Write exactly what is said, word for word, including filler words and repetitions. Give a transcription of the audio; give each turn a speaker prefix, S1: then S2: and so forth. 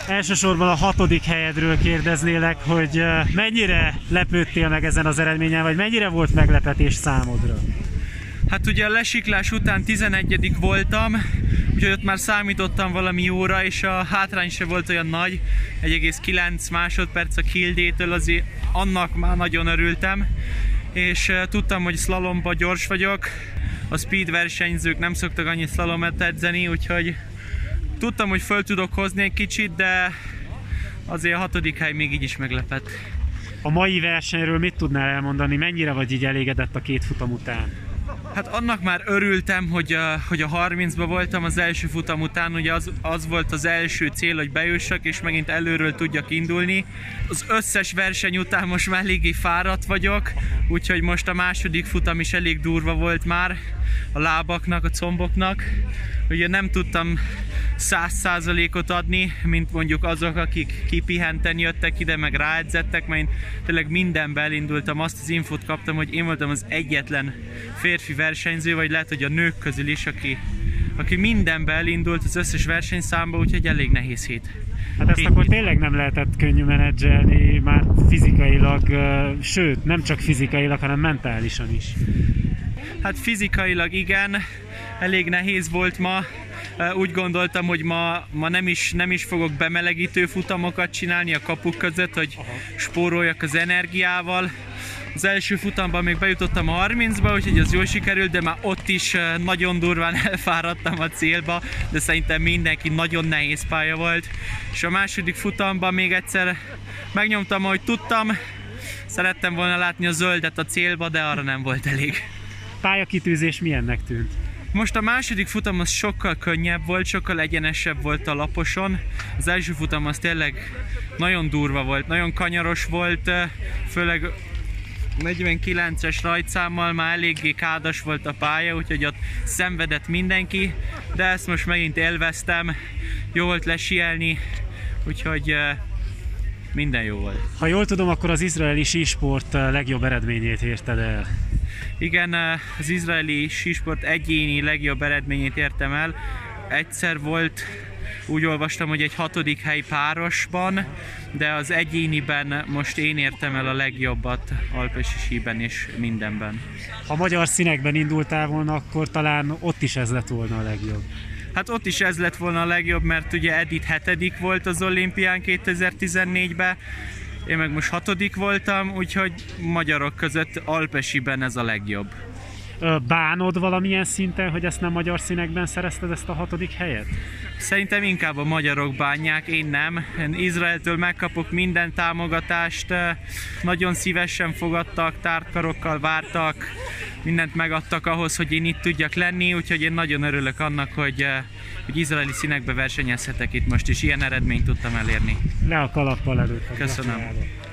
S1: Elsősorban a hatodik helyedről kérdeznélek, hogy mennyire lepődtél meg ezen az eredményen, vagy mennyire volt meglepetés számodra?
S2: Hát ugye a lesiklás után tizenegyedik voltam, úgyhogy ott már számítottam valami jóra, és a hátrány se volt olyan nagy, egy egész kilenc másodperc a Kildétől, azért annak már nagyon örültem, és tudtam, hogy szlalomba gyors vagyok, a speed versenyzők nem szoktak annyi szlalomet edzeni, úgyhogy tudtam, hogy föl tudok hozni egy kicsit, de azért a hatodik hely még így is meglepett.
S1: A mai versenyről mit tudnál elmondani, mennyire vagy így elégedett a két futam után?
S2: Hát annak már örültem, hogy a, hogy a harmincba voltam az első futam után, ugye az, az volt az első cél, hogy bejussak, és megint előről tudjak indulni. Az összes verseny után most már eléggé fáradt vagyok, úgyhogy most a második futam is elég durva volt már a lábaknak, a comboknak. Ugye nem tudtam száz százalékot adni, mint mondjuk azok, akik kipihenten jöttek ide, meg ráedzettek, mert én tényleg mindenbe elindultam, azt az infót kaptam, hogy én voltam az egyetlen férfi versenyző, vagy lehet, hogy a nők közül is, aki, aki mindenbe elindult az összes versenyszámba, úgyhogy elég nehéz hét.
S1: Hát ezt akkor tényleg nem lehetett könnyű menedzselni, már fizikailag, sőt, nem csak fizikailag, hanem mentálisan is.
S2: Hát fizikailag igen, elég nehéz volt ma. Úgy gondoltam, hogy ma, ma nem, is, nem is fogok bemelegítő futamokat csinálni a kapuk között, hogy spóroljak az energiával. Az első futamban még bejutottam a harmincba, úgyhogy az jól sikerült, de már ott is nagyon durván elfáradtam a célba, de szerintem mindenki nagyon nehéz pálya volt. És a második futamban még egyszer megnyomtam, ahogy tudtam. Szerettem volna látni a zöldet a célba, de arra nem volt elég.
S1: Pályakitűzés milyennek tűnt?
S2: Most a második futam az sokkal könnyebb volt, sokkal egyenesebb volt a laposon. Az első futam az tényleg nagyon durva volt, nagyon kanyaros volt, főleg negyvenkilences rajtszámmal már eléggé kádas volt a pálya, úgyhogy ott szenvedett mindenki, de ezt most megint élveztem, jó volt lesielni, úgyhogy minden jó volt.
S1: Ha jól tudom, akkor az izraeli sísport legjobb eredményét érted el.
S2: Igen, az izraeli sísport egyéni legjobb eredményét értem el. Egyszer volt, úgy olvastam, hogy egy hatodik hely párosban, de az egyéniben most én értem el a legjobbat alpesi síben és mindenben.
S1: Ha magyar színekben indultál volna, akkor talán ott is ez lett volna a legjobb.
S2: Hát ott is ez lett volna a legjobb, mert ugye Edith hetedik volt az olimpián kétezer-tizennégyben, én meg most hatodik voltam, úgyhogy magyarok között alpesiben ez a legjobb.
S1: Bánod valamilyen szinten, hogy ezt nem magyar színekben szerezted, ezt a hatodik helyet?
S2: Szerintem inkább a magyarok bánják, én nem. Én Izraeltől megkapok minden támogatást, nagyon szívesen fogadtak, tártkarokkal vártak, mindent megadtak ahhoz, hogy én itt tudjak lenni, úgyhogy én nagyon örülök annak, hogy, hogy izraeli színekbe versenyezhetek itt most, és ilyen eredményt tudtam elérni.
S1: Le a kalappal előtt.
S2: Köszönöm.